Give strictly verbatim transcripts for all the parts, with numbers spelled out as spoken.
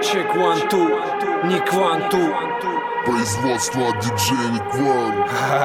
Чек one two, Ник one two. Производство от диджея Ник one.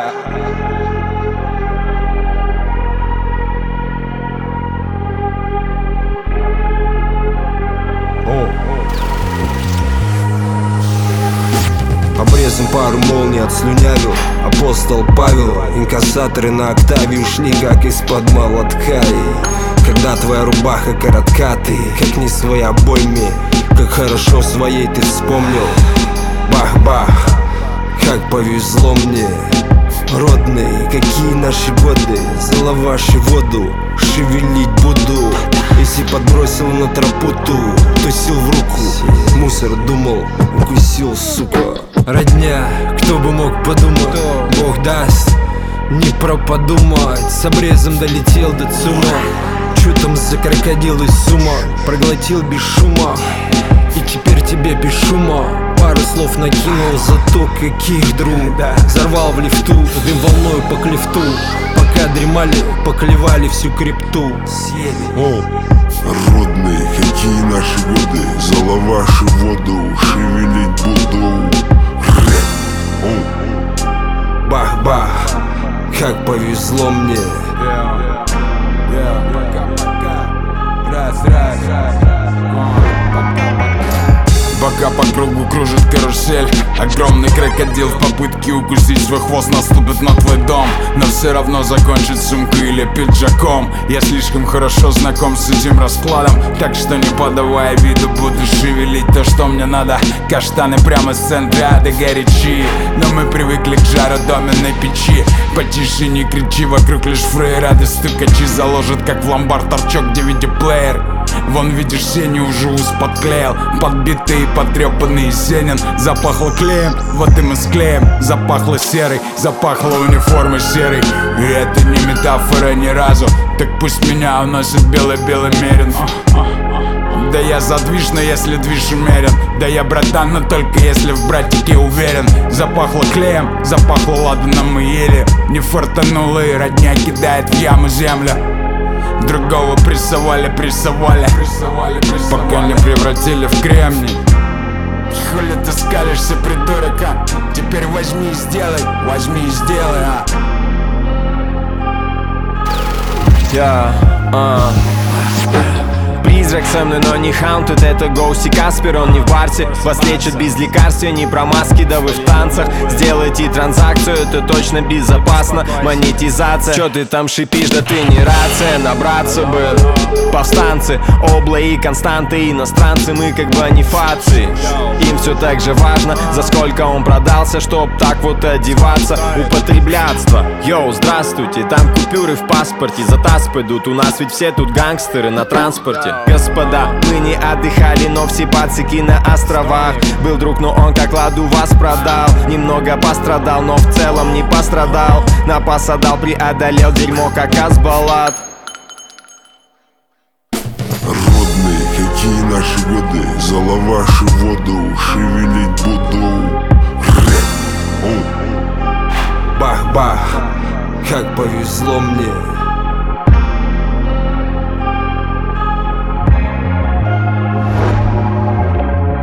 Обрезом пару молний отслюнявил апостол Павел. Инкассаторы на октаве ушли как из-под молотка. И когда твоя рубаха коротка, ты как не своя бойми. Как хорошо своей ты вспомнил. Бах-бах, как повезло мне. Родные, какие наши годы. Залаваши воду, шевелить буду. Если подбросил на тропу ту, то сил в руку. Мусор думал, укусил, сука. Родня, кто бы мог подумать, Бог даст, не про подумать. С обрезом долетел до ЦУМа. Чё там за крокодил из сума? Проглотил без шума. И теперь тебе без шума пару слов накинул, зато каких друг. Взорвал в лифту, дым волною по клифту. Пока дремали, поклевали всю крипту. Съели. Родные, какие наши годы. Залаваши воду, шевелить буду. Бах-бах, как повезло мне. Пока по кругу кружит карусель, огромный крокодил в попытке укусить свой хвост наступит на твой дом. Но все равно закончит сумкой или пиджаком. Я слишком хорошо знаком с этим раскладом, так что не подавая виду буду шевелить то, что мне надо. Каштаны прямо с центра ада горячи, но мы привыкли к жару доменной печи. Потише не кричи, вокруг лишь фрейрады стукачи. Заложат как в ломбард торчок ди ви ди-плеер. Вон видишь, Сеню уже ус подклеил. Подбитый и потрепанный Сенин. Запахло клеем, вот и мы склеим. Запахло серой, запахло униформой серой. И это не метафора ни разу. Так пусть меня уносит белый-белый мерин. Да я задвижно, если движ умерен. Да я братан, но только если в братике уверен. Запахло клеем, запахло ладаном мы ели. Не фартануло и родня кидает в яму землю. Другого прессовали, прессовали, прессовали, прессовали, пока не превратили в кремний. Хули ты скалишься, придурок, а? Теперь возьми и сделай, возьми и сделай, а? Я, а Призрак со мной, но не хаунтед, это Гоуси Каспер, он не в барсе. Вас лечат без лекарств, не про маски, да вы в танцах. Сделайте транзакцию, это точно безопасно. Монетизация, чё ты там шипишь, да ты не рация. Набраться бы повстанцы, обла и константы. Иностранцы, мы как бонифации. Им все так же важно, за сколько он продался, чтоб так вот одеваться. Употреблятство, йоу, здравствуйте. Там купюры в паспорте, за таз пойдут. У нас ведь все тут гангстеры на транспорте. Господа, мы не отдыхали, но все пацики на островах. Был друг, но он как ладу вас продал. Немного пострадал, но в целом не пострадал. Напас отдал, преодолел дерьмо, как Азбалат. Родные, какие наши годы. Залаваши воду, шевелить буду. Бах-бах, как повезло мне.